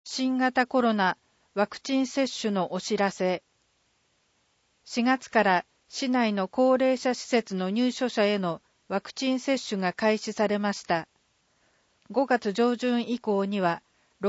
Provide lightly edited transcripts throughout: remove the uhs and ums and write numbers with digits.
新型コロナワクチン接種のお知らせ。4月から市内の高齢者施設の入所者へのワクチン接種が開始されました。5月上旬以降には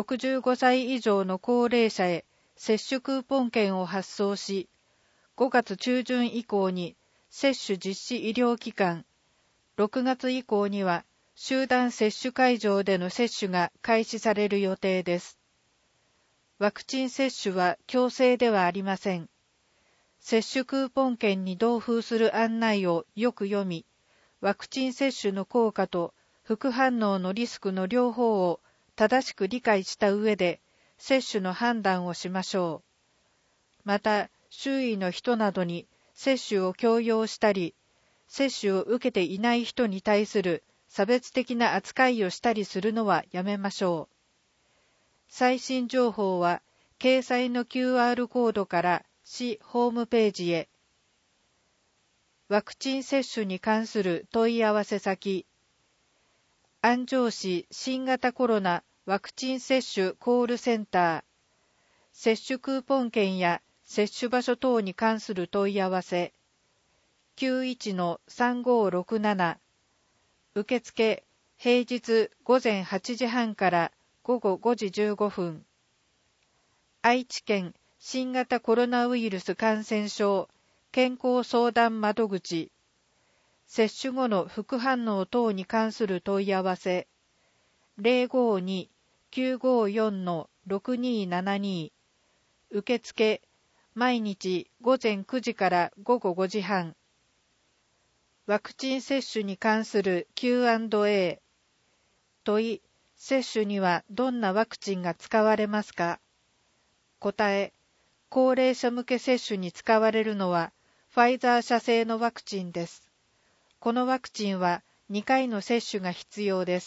65歳以上の高齢者へ接種クーポン券を発送し、5月中旬以降に接種実施医療機関、6月以降には集団接種会場での接種が開始される予定です。ワクチン接種は強制ではありません。接種クーポン券に同封する案内をよく読み、ワクチン接種の効果と副反応のリスクの両方を正しく理解した上で接種の判断をしましょう。また、周囲の人などに接種を強要したり、接種を受けていない人に対する差別的な扱いをしたりするのはやめましょう。最新情報は掲載の QR コードから市ホームページへ。ワクチン接種に関する問い合わせ先、安城市新型コロナワクチン接種コールセンター、接種クーポン券や接種場所等に関する問い合わせ、91-3567、受付平日午前8時半から午後5時15分。愛知県新型コロナウイルス感染症健康相談窓口、接種後の副反応等に関する問い合わせ、052-954-6272、受付毎日午前9時から午後5時半。ワクチン接種に関する Q&A。問い、接種にはどんなワクチンが使われますか？答え、高齢者向け接種に使われるのはファイザー社製のワクチンです。このワクチンは2回の接種が必要です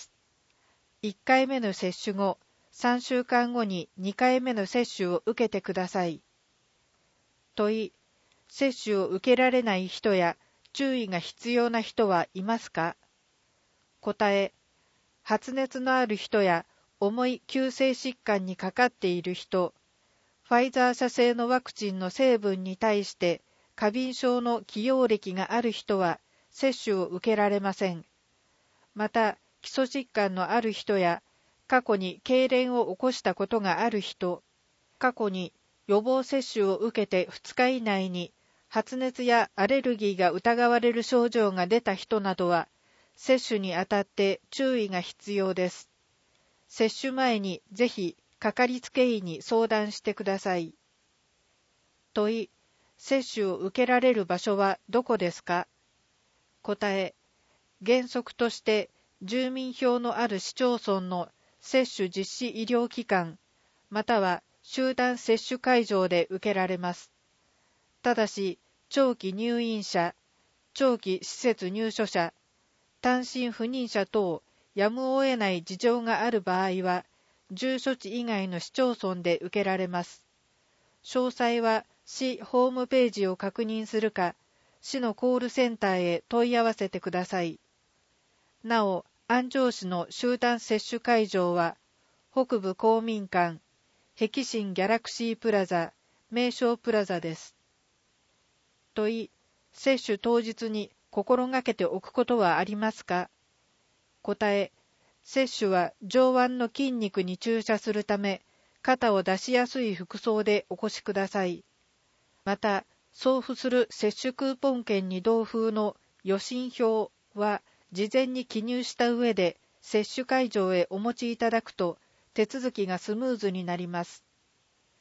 。1回目の接種後、3週間後に2回目の接種を受けてください。問い、接種を受けられない人や注意が必要な人はいますか？答え、発熱のある人や重い急性疾患にかかっている人、ファイザー社製のワクチンの成分に対して過敏症の既往歴がある人は接種を受けられません。また、基礎疾患のある人や過去に痙攣を起こしたことがある人、過去に予防接種を受けて2日以内に発熱やアレルギーが疑われる症状が出た人などは、接種にあたって注意が必要です。接種前にぜひかかりつけ医に相談してください。問い、接種を受けられる場所はどこですか？答え、原則として住民票のある市町村の接種実施医療機関、または集団接種会場で受けられます。ただし、長期入院者、長期施設入所者、単身赴任者等、やむを得ない事情がある場合は、住所地以外の市町村で受けられます。詳細は市ホームページを確認するか、市のコールセンターへ問い合わせてください。なお、安城市の集団接種会場は、北部公民館、碧新ギャラクシープラザ、名称プラザです。問い、接種当日に心がけておくことはありますか？答え、接種は上腕の筋肉に注射するため、肩を出しやすい服装でお越しください。また、送付する接種クーポン券に同封の予診票は、事前に記入した上で接種会場へお持ちいただくと、手続きがスムーズになります。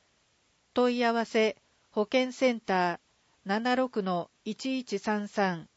問い合わせ、保健センター 76-1133